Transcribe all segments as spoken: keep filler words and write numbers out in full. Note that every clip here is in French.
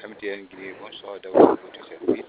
M T N Guinée, bonsoir Daouda, votre service.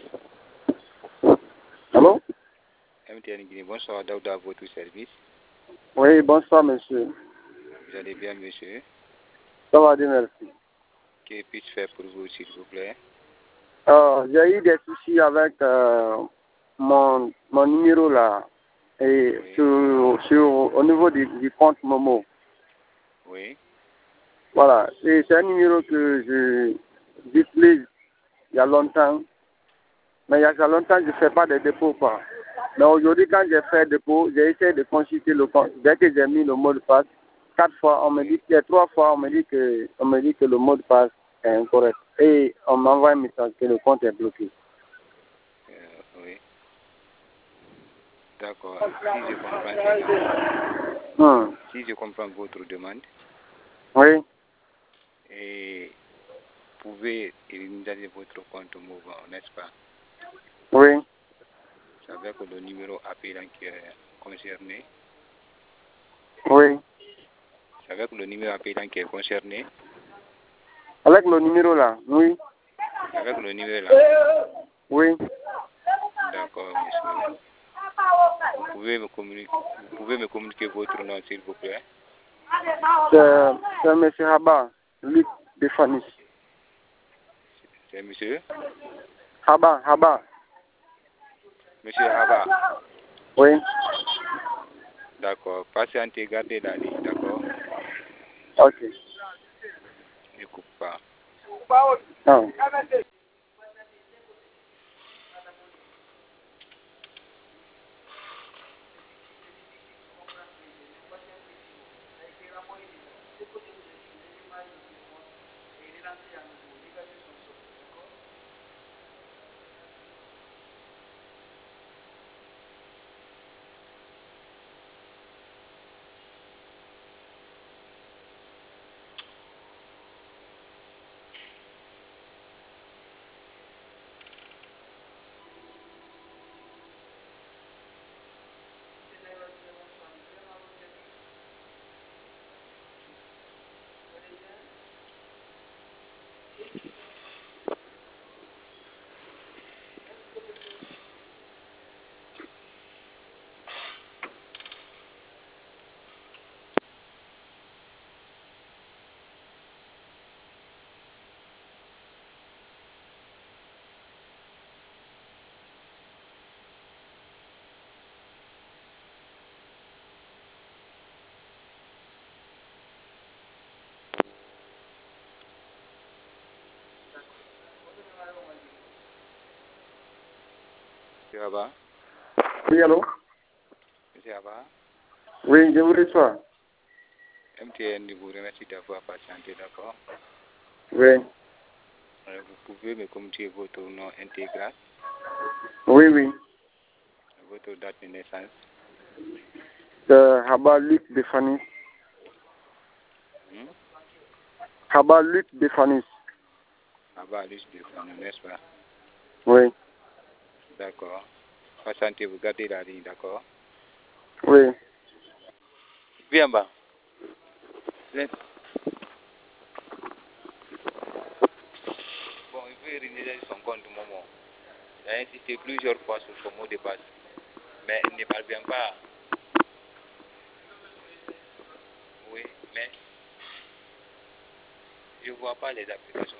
Allô? M T N Guinée, bonsoir Daouda, votre service. Oui, bonsoir monsieur. Vous allez bien monsieur? Ça va, Dieu merci. Que puis-je faire pour vous s'il vous plaît? Euh, j'ai eu des soucis avec euh, mon, mon numéro là. Et Oui. sur, sur, au niveau du, du compte Momo. Oui. Voilà. Et c'est un numéro que je j'utilise il y a longtemps. Mais il y a longtemps, je ne fais pas de dépôt, quoi. Mais aujourd'hui, quand j'ai fait dépôt, j'ai essayé de consulter le compte. Dès que j'ai mis le mot de passe, quatre fois, on me dit que trois fois, on me dit que, on me dit que le mot de passe est incorrect. Et on m'envoie un message que le compte est bloqué. Euh, oui. D'accord. Si je comprends ça, Hum. si je comprends votre demande, Oui. et vous pouvez initialiser votre compte mouvement, n'est-ce pas? Oui. C'est avec le numéro appelant qui est concerné. Oui. C'est avec le numéro appelant qui est concerné. Avec le numéro là, oui. Avec le numéro là. Oui. D'accord, monsieur. Vous pouvez me communiquer, vous pouvez me communiquer votre nom, s'il vous plaît. C'est c'est M. Haba, Luc Defanis. C'est monsieur? Haba, Haba. Monsieur Haba. Oui. D'accord. Patientez, gardez la ligne, d'accord? Ok. Ne coupe pas. Ah. Monsieur Haba? Oui, allô? Monsieur Haba? Oui, je vous reçois. M T N vous remercie d'avoir patienté, d'accord? Oui. Alors, vous pouvez me communiquer votre nom intégral, Oui, oui. votre date de naissance. C'est Haba Luc Defanis. Hmm? Haba Luc Defanis. Haba Luc Defanis, n'est-ce pas? Oui. D'accord. Patientez, vous gardez la ligne, d'accord? Oui. Viens bas. Viens. Bon, il veut renouveler son compte au moment. Il a insisté plusieurs fois sur son mot de passe. Mais il ne parvient pas. Oui, mais je ne vois pas les applications.